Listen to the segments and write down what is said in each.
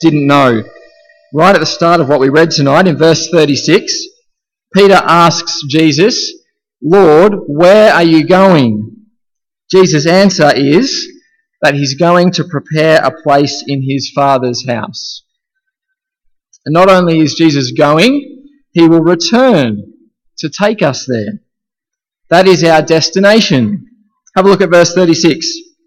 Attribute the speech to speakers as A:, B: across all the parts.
A: didn't know. Right at the start of what we read tonight, in verse 36, Peter asks Jesus, "Lord, where are you going?" Jesus' answer is that he's going to prepare a place in his Father's house. And not only is Jesus going, he will return to take us there. That is our destination. Have a look at verse 36.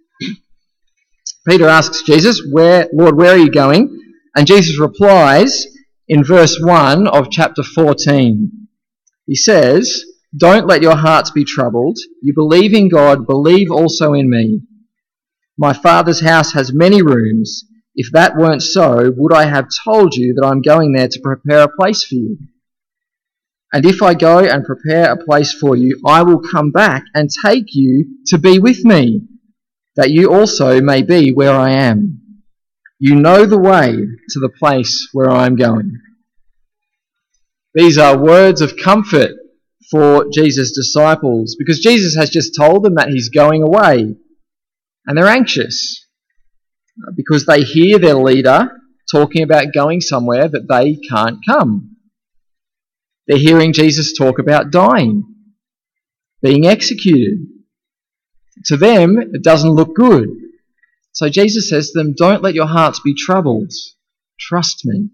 A: Peter asks Jesus, Lord, where are you going? And Jesus replies in verse 1 of chapter 14. He says, "Don't let your hearts be troubled. You believe in God, believe also in me. My Father's house has many rooms. If that weren't so, would I have told you that I'm going there to prepare a place for you? And if I go and prepare a place for you, I will come back and take you to be with me, that you also may be where I am. You know the way to the place where I am going." These are words of comfort for Jesus' disciples, because Jesus has just told them that he's going away. And they're anxious because they hear their leader talking about going somewhere that they can't come. They're hearing Jesus talk about dying, being executed. To them, it doesn't look good. So Jesus says to them, "Don't let your hearts be troubled. Trust me."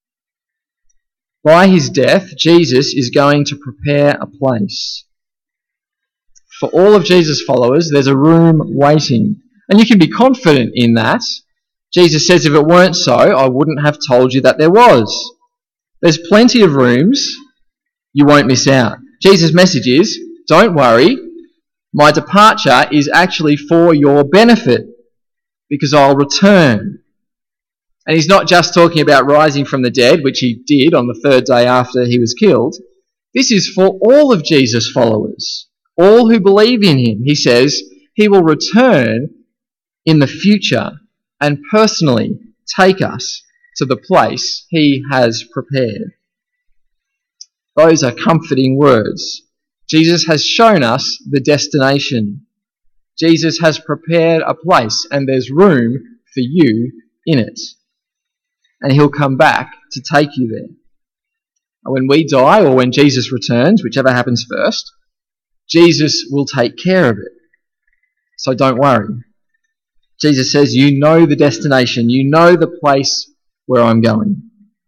A: By his death, Jesus is going to prepare a place. For all of Jesus' followers, there's a room waiting. And you can be confident in that. Jesus says, if it weren't so, I wouldn't have told you that there was. There's plenty of rooms. You won't miss out. Jesus' message is, don't worry. My departure is actually for your benefit, because I'll return. And he's not just talking about rising from the dead, which he did on the third day after he was killed. This is for all of Jesus' followers, all who believe in him. He says he will return in the future and personally take us to the place he has prepared. Those are comforting words. Jesus has shown us the destination. Jesus has prepared a place, and there's room for you in it. And he'll come back to take you there. When we die, or when Jesus returns, whichever happens first, Jesus will take care of it. So don't worry. Jesus says, you know the destination. You know the place where I'm going.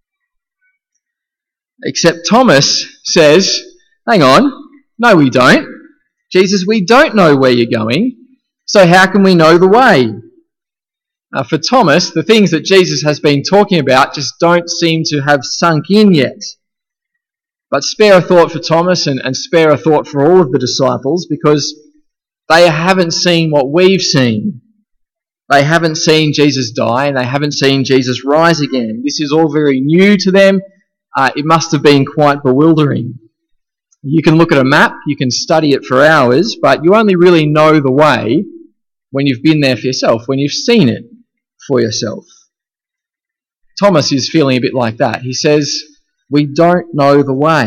A: Except Thomas says, hang on, no we don't. Jesus, we don't know where you're going, so how can we know the way? For Thomas, the things that Jesus has been talking about just don't seem to have sunk in yet. But spare a thought for Thomas and spare a thought for all of the disciples, because they haven't seen what we've seen. They haven't seen Jesus die, and they haven't seen Jesus rise again. This is all very new to them. It must have been quite bewildering. You can look at a map, you can study it for hours, but you only really know the way when you've been there for yourself, when you've seen it for yourself. Thomas is feeling a bit like that. He says, we don't know the way.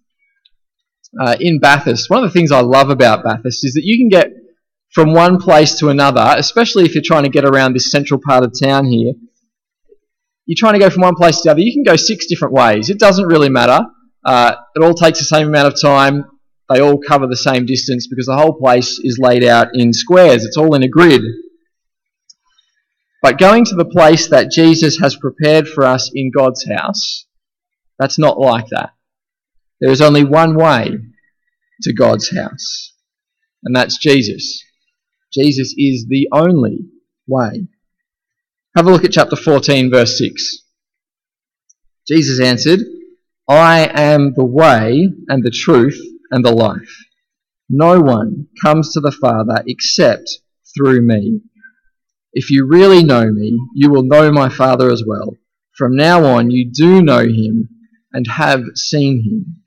A: In Bathurst, one of the things I love about Bathurst is that you can get from one place to another, especially if you're trying to get around this central part of town here. You're trying to go from one place to the other. You can go 6 different ways. It doesn't really matter. It all takes the same amount of time. They all cover the same distance because the whole place is laid out in squares. It's all in a grid. But going to the place that Jesus has prepared for us in God's house, that's not like that. There is only one way to God's house, and that's Jesus. Jesus is the only way. Have a look at chapter 14, verse 6. Jesus answered, I am the way and the truth and the life. No one comes to the Father except through me. If you really know me, you will know my Father as well. From now on, you do know him and have seen him.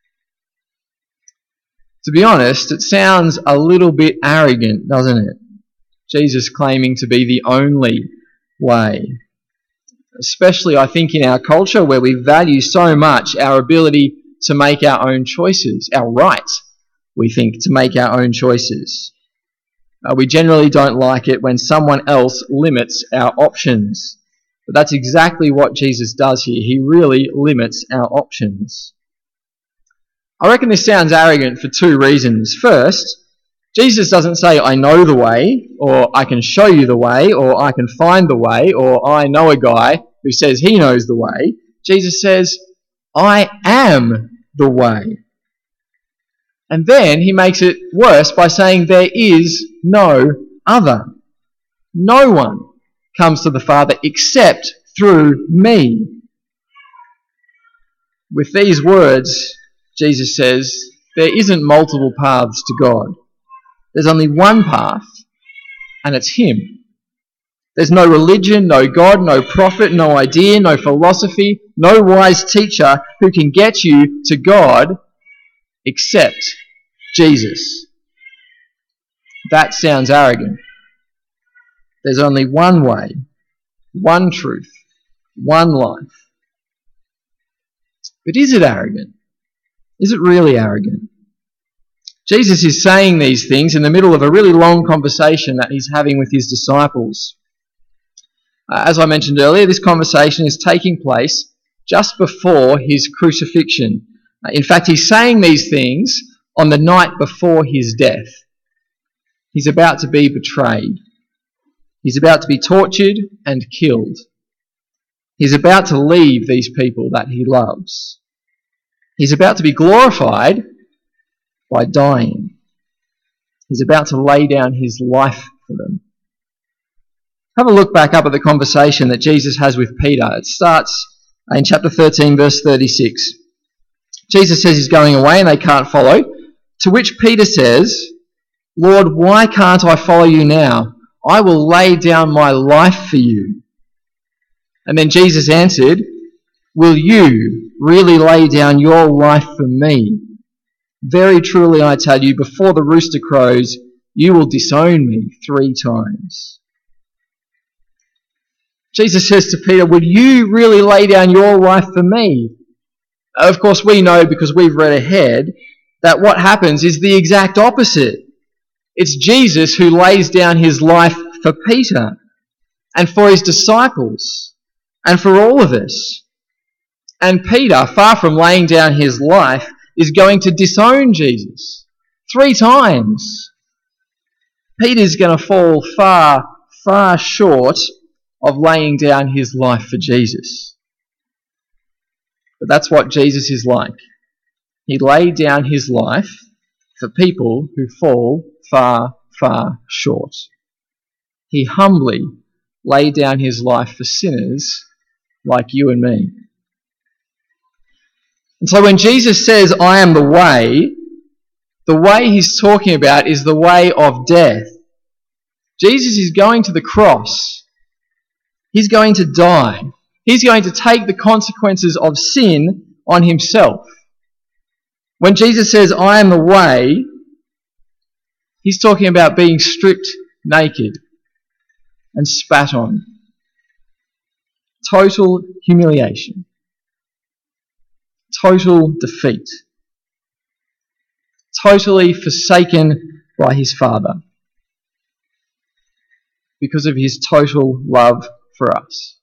A: To be honest, it sounds a little bit arrogant, doesn't it? Jesus claiming to be the only way. Especially, I think, in our culture where we value so much our ability to make our own choices, our right, we think, to make our own choices. We generally don't like it when someone else limits our options. But that's exactly what Jesus does here. He really limits our options. I reckon this sounds arrogant for two reasons. First, Jesus doesn't say, I know the way, or I can show you the way, or I can find the way, or I know a guy who says he knows the way. Jesus says, I am the way. And then he makes it worse by saying there is no other. No one comes to the Father except through me. With these words, Jesus says, there isn't multiple paths to God. There's only one path, and it's Him. There's no religion, no God, no prophet, no idea, no philosophy, no wise teacher who can get you to God except Jesus. That sounds arrogant. There's only one way, one truth, one life. But is it arrogant? Is it really arrogant? Jesus is saying these things in the middle of a really long conversation that he's having with his disciples. As I mentioned earlier, this conversation is taking place just before his crucifixion. In fact, he's saying these things on the night before his death. He's about to be betrayed. He's about to be tortured and killed. He's about to leave these people that he loves. He's about to be glorified by dying. He's about to lay down his life for them. Have a look back up at the conversation that Jesus has with Peter. It starts in chapter 13, verse 36. Jesus says he's going away and they can't follow, to which Peter says, Lord, why can't I follow you now? I will lay down my life for you. And then Jesus answered, will you really lay down your life for me? Very truly I tell you, before the rooster crows, you will disown me 3 times. Jesus says to Peter, would you really lay down your life for me? Of course, we know because we've read ahead that what happens is the exact opposite. It's Jesus who lays down his life for Peter and for his disciples and for all of us. And Peter, far from laying down his life, is going to disown Jesus 3 times. Peter's going to fall far, far short of laying down his life for Jesus. But that's what Jesus is like. He laid down his life for people who fall far, far short. He humbly laid down his life for sinners like you and me. And so when Jesus says, I am the way he's talking about is the way of death. Jesus is going to the cross. He's going to die. He's going to take the consequences of sin on himself. When Jesus says, I am the way, he's talking about being stripped naked and spat on. Total humiliation. Total defeat. Totally forsaken by his Father because of his total love for us.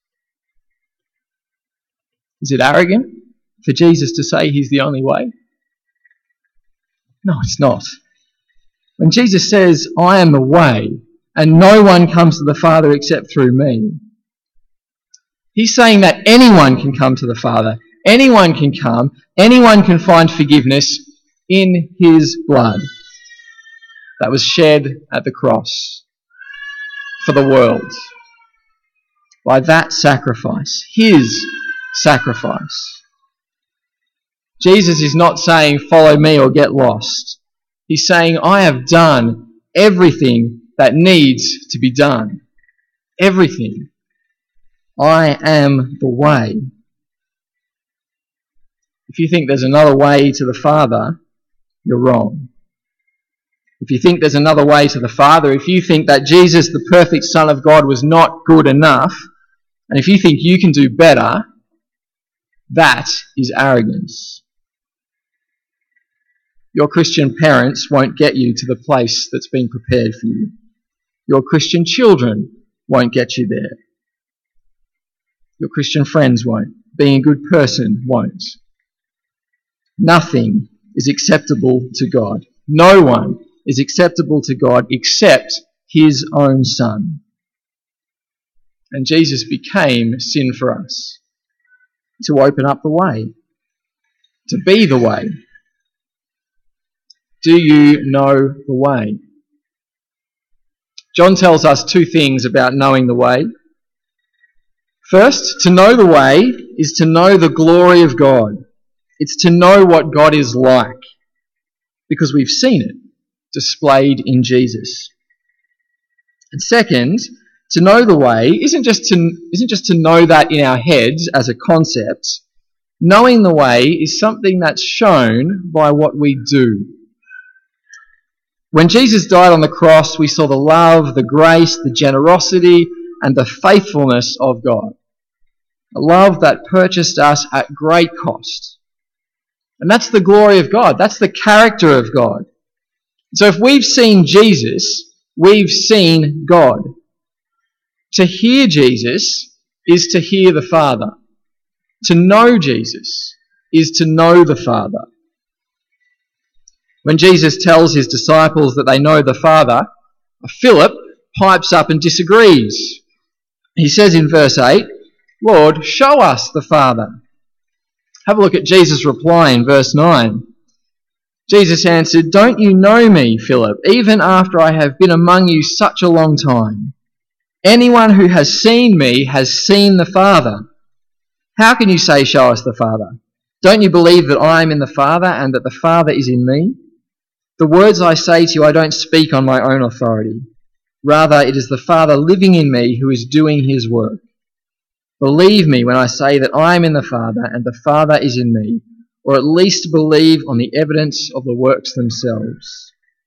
A: Is it arrogant for Jesus to say he's the only way? No, it's not. When Jesus says, I am the way, and no one comes to the Father except through me, he's saying that anyone can come to the Father. Anyone can come. Anyone can find forgiveness in his blood that was shed at the cross for the world. By that sacrifice, his sacrifice. Jesus is not saying, follow me or get lost. He's saying, I have done everything that needs to be done. Everything. I am the way. If you think there's another way to the Father, you're wrong. If you think there's another way to the Father, if you think that Jesus, the perfect Son of God, was not good enough, and if you think you can do better, that is arrogance. Your Christian parents won't get you to the place that's been prepared for you. Your Christian children won't get you there. Your Christian friends won't. Being a good person won't. Nothing is acceptable to God. No one is acceptable to God except his own Son. And Jesus became sin for us to open up the way, to be the way. Do you know the way? John tells us two things about knowing the way. First, to know the way is to know the glory of God. It's to know what God is like, because we've seen it displayed in Jesus. And second, to know the way isn't just to know that in our heads as a concept. Knowing the way is something that's shown by what we do. When Jesus died on the cross, we saw the love, the grace, the generosity, and the faithfulness of God. A love that purchased us at great cost. And that's the glory of God. That's the character of God. So if we've seen Jesus, we've seen God. To hear Jesus is to hear the Father. To know Jesus is to know the Father. When Jesus tells his disciples that they know the Father, Philip pipes up and disagrees. He says in verse 8, "Lord, show us the Father." Have a look at Jesus' reply in verse 9. Jesus answered, "Don't you know me, Philip, even after I have been among you such a long time? Anyone who has seen me has seen the Father. How can you say, 'Show us the Father'? Don't you believe that I am in the Father and that the Father is in me? The words I say to you I don't speak on my own authority. Rather, it is the Father living in me who is doing his work. Believe me when I say that I am in the Father and the Father is in me, or at least believe on the evidence of the works themselves."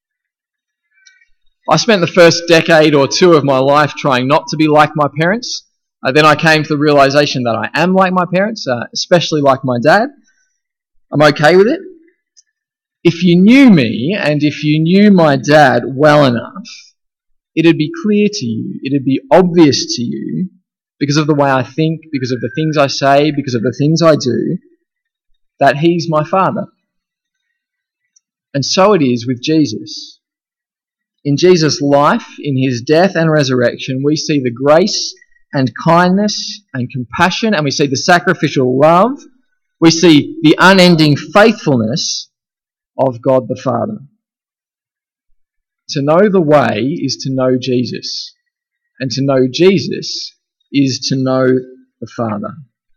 A: I spent the first decade or two of my life trying not to be like my parents. Then I came to the realization that I am like my parents, especially like my dad. I'm okay with it. If you knew me and if you knew my dad well enough, it'd be clear to you, it'd be obvious to you, because of the way I think, because of the things I say, because of the things I do, that he's my Father. And so it is with Jesus. In Jesus' life, in his death and resurrection, we see the grace and kindness and compassion, and we see the sacrificial love, we see the unending faithfulness of God the Father. To know the way is to know Jesus, and to know Jesus is to know the Father.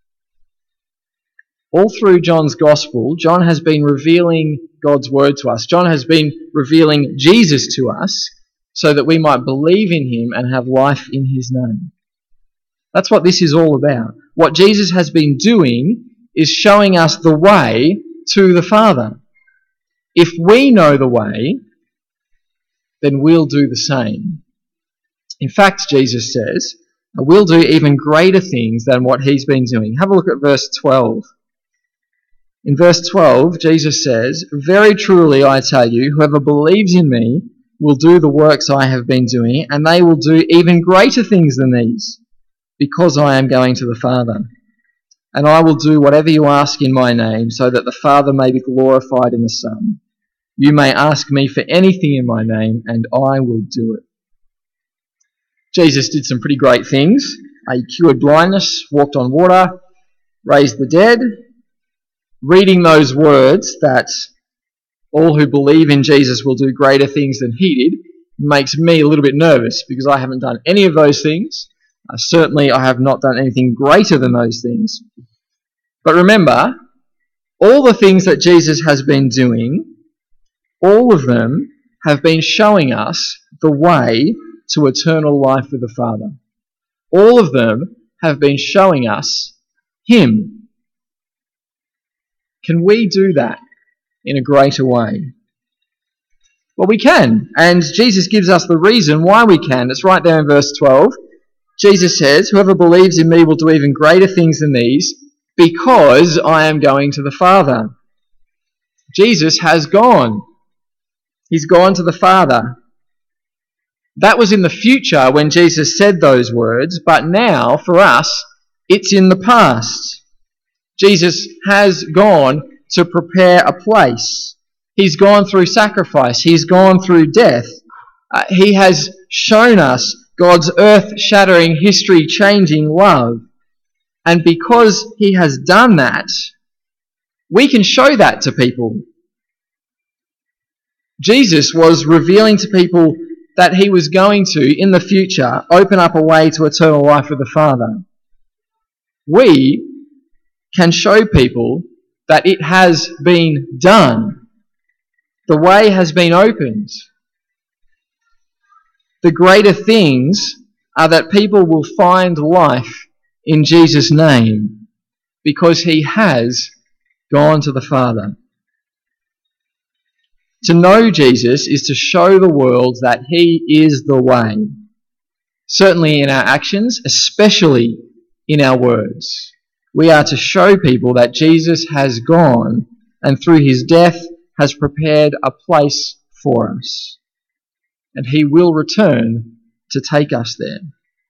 A: All through John's Gospel, John has been revealing God's Word to us. John has been revealing Jesus to us so that we might believe in him and have life in his name. That's what this is all about. What Jesus has been doing is showing us the way to the Father. If we know the way, then we'll do the same. In fact, Jesus says, we'll do even greater things than what he's been doing. Have a look at verse 12. In verse 12, Jesus says, "Very truly I tell you, whoever believes in me will do the works I have been doing, and they will do even greater things than these, because I am going to the Father. And I will do whatever you ask in my name, so that the Father may be glorified in the Son. You may ask me for anything in my name, and I will do it." Jesus did some pretty great things. He cured blindness, walked on water, raised the dead. Reading those words that all who believe in Jesus will do greater things than he did makes me a little bit nervous, because I haven't done any of those things. Certainly I have not done anything greater than those things. But remember, all the things that Jesus has been doing, all of them have been showing us the way to eternal life with the Father. All of them have been showing us him. Can we do that in a greater way? Well, we can, and Jesus gives us the reason why we can. It's right there in verse 12. Jesus says, "Whoever believes in me will do even greater things than these, because I am going to the Father." Jesus has gone. He's gone to the Father. That was in the future when Jesus said those words, but now, for us, It's in the past. Jesus has gone to prepare a place. He's gone through sacrifice. He's gone through death. He has shown us God's earth-shattering, history-changing love. And because he has done that, we can show that to people. Jesus was revealing to people that he was going to, in the future, open up a way to eternal life with the Father. We can show people that it has been done. The way has been opened. The greater things are that people will find life in Jesus' name because he has gone to the Father. To know Jesus is to show the world that he is the way. Certainly in our actions, especially in our words. We are to show people that Jesus has gone and through his death has prepared a place for us. And he will return to take us there.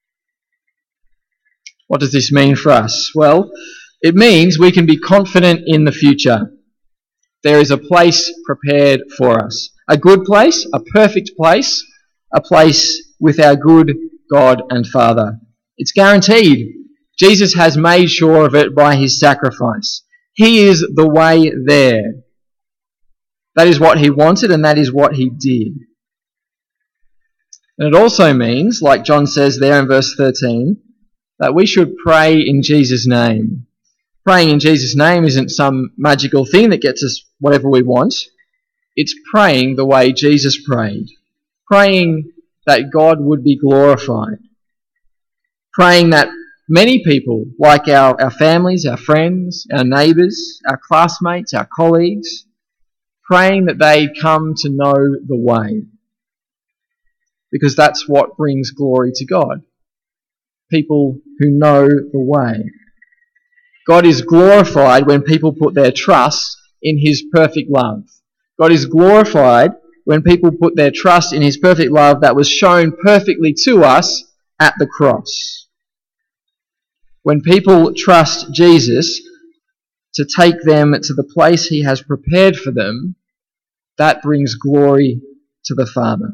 A: What does this mean for us? Well, it means we can be confident in the future. There is a place prepared for us. A good place, a perfect place, a place with our good God and Father. It's guaranteed. Jesus has made sure of it by his sacrifice. He is the way there. That is what he wanted and that is what he did. And it also means, like John says there in verse 13, that we should pray in Jesus' name. Praying in Jesus' name isn't some magical thing that gets us whatever we want. It's praying the way Jesus prayed. Praying that God would be glorified. Praying that many people, like our families, our friends, our neighbours, our classmates, our colleagues, praying that they come to know the way. Because that's what brings glory to God. People who know the way. God is glorified when people put their trust in his perfect love. God is glorified when people put their trust in his perfect love that was shown perfectly to us at the cross. When people trust Jesus to take them to the place he has prepared for them, that brings glory to the Father.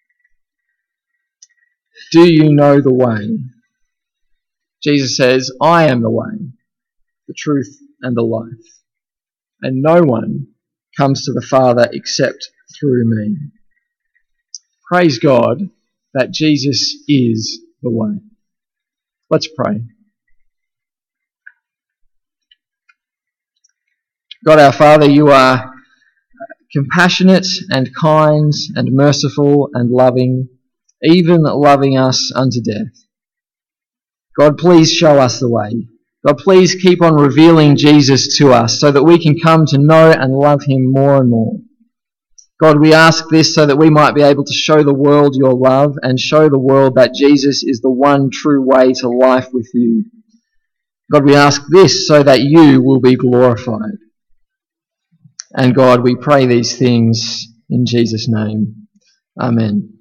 A: Do you know the way? Jesus says, I am the way, the truth and the life. And no one comes to the Father except through me. Praise God that Jesus is the way. Let's pray. God our Father, you are compassionate and kind and merciful and loving, even loving us unto death. God, please show us the way. God, please keep on revealing Jesus to us so that we can come to know and love him more and more. God, we ask this so that we might be able to show the world your love and show the world that Jesus is the one true way to life with you. God, we ask this so that you will be glorified. And God, we pray these things in Jesus' name. Amen.